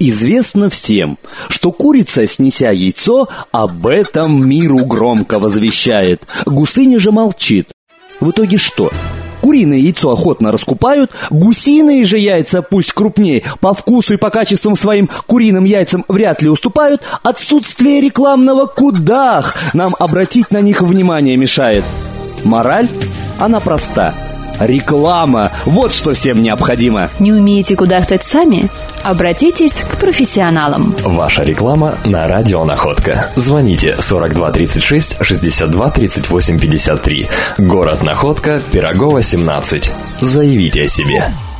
Известно всем, что курица, снеся яйцо, об этом миру громко возвещает. Гусыня же молчит. В итоге что? Куриное яйцо охотно раскупают, гусиные же яйца, пусть крупнее, по вкусу и по качествам своим куриным яйцам вряд ли уступают. Отсутствие рекламного кудах нам обратить на них внимание мешает. Мораль? Она проста. Реклама – вот что всем необходимо. Не умеете кудахтать сами? Обратитесь к профессионалам. Ваша реклама на радио Находка. Звоните 42 36 62 38 53. Город Находка, Пирогова, 17. Заявите о себе.